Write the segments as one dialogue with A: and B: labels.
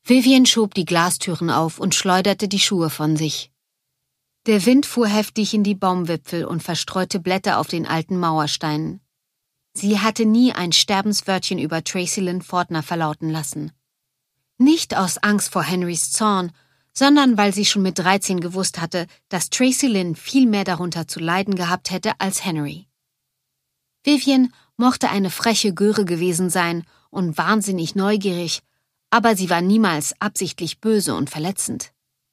A: Vivian schob die Glastüren auf und schleuderte die Schuhe von sich. Der Wind fuhr heftig in die Baumwipfel und verstreute Blätter auf den alten Mauersteinen. Sie hatte nie ein Sterbenswörtchen über Tracy Lynn Fortner verlauten lassen. Nicht aus Angst vor Henrys Zorn, sondern weil sie schon mit 13 gewusst hatte, dass Tracy Lynn viel mehr darunter zu leiden gehabt hätte als Henry. Vivian mochte eine freche Göre gewesen sein und wahnsinnig neugierig, aber sie war niemals absichtlich böse und verletzend.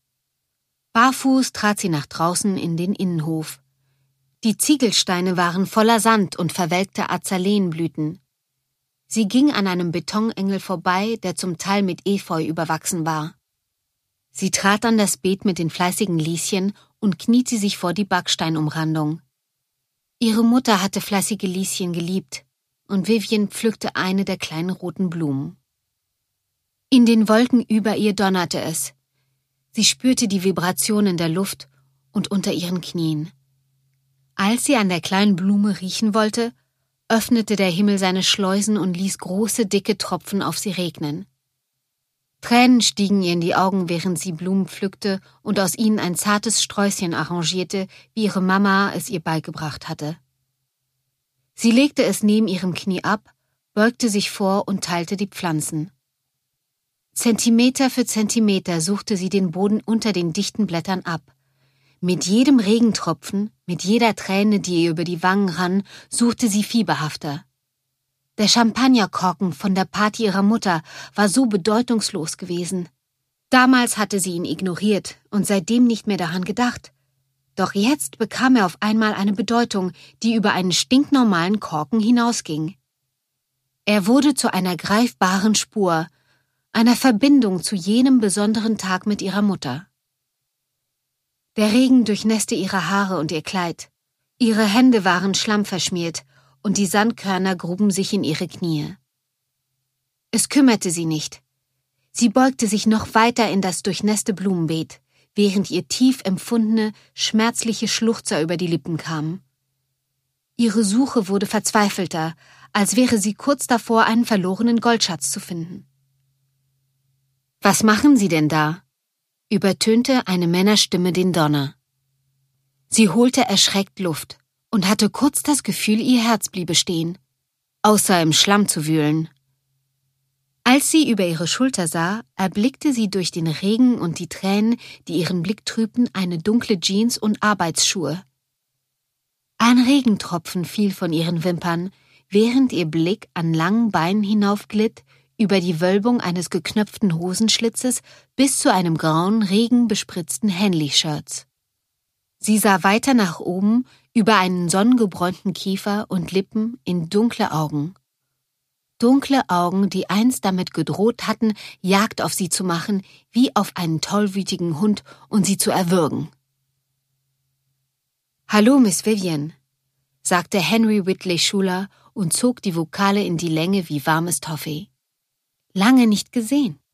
A: Barfuß trat sie nach draußen in den Innenhof. Die Ziegelsteine waren voller Sand und verwelkter Azalenblüten. Sie ging an einem Betonengel vorbei, der zum Teil mit Efeu überwachsen war. Sie trat an das Beet mit den fleißigen Lieschen und kniete sich vor die Backsteinumrandung. Ihre Mutter hatte fleißige Lieschen geliebt, und Vivian pflückte eine der kleinen roten Blumen. In den Wolken über ihr donnerte es. Sie spürte die Vibration in der Luft und unter ihren Knien. Als sie an der kleinen Blume riechen wollte, öffnete der Himmel seine Schleusen und ließ große, dicke Tropfen auf sie regnen. Tränen stiegen ihr in die Augen, während sie Blumen pflückte und aus ihnen ein zartes Sträußchen arrangierte, wie ihre Mama es ihr beigebracht hatte. Sie legte es neben ihrem Knie ab, beugte sich vor und teilte die Pflanzen. Zentimeter für Zentimeter suchte sie den Boden unter den dichten Blättern ab. Mit jedem Regentropfen, mit jeder Träne, die ihr über die Wangen rann, suchte sie fieberhafter. Der Champagnerkorken von der Party ihrer Mutter war so bedeutungslos gewesen. Damals hatte sie ihn ignoriert und seitdem nicht mehr daran gedacht. Doch jetzt bekam er auf einmal eine Bedeutung, die über einen stinknormalen Korken hinausging. Er wurde zu einer greifbaren Spur, einer Verbindung zu jenem besonderen Tag mit ihrer Mutter. Der Regen durchnässte ihre Haare und ihr Kleid. Ihre Hände waren schlammverschmiert und die Sandkörner gruben sich in ihre Knie. Es kümmerte sie nicht. Sie beugte sich noch weiter in das durchnässte Blumenbeet, während ihr tief empfundene, schmerzliche Schluchzer über die Lippen kamen. Ihre Suche wurde verzweifelter, als wäre sie kurz davor, einen verlorenen Goldschatz zu finden. »Was machen Sie denn da?« übertönte eine Männerstimme den Donner. Sie holte erschreckt Luft und hatte kurz das Gefühl, ihr Herz bliebe stehen, außer im Schlamm zu wühlen. Als sie über ihre Schulter sah, erblickte sie durch den Regen und die Tränen, die ihren Blick trübten, eine dunkle Jeans und Arbeitsschuhe. Ein Regentropfen fiel von ihren Wimpern, während ihr Blick an langen Beinen hinaufglitt, über die Wölbung eines geknöpften Hosenschlitzes bis zu einem grauen, regenbespritzten Henley-Shirts. Sie sah weiter nach oben, über einen sonnengebräunten Kiefer und Lippen in dunkle Augen. Dunkle Augen, die einst damit gedroht hatten, Jagd auf sie zu machen, wie auf einen tollwütigen Hund und sie zu erwürgen. »Hallo, Miss Vivian«, sagte Henry Whitley Schuler und zog die Vokale in die Länge wie warmes Toffee. »Lange nicht gesehen.«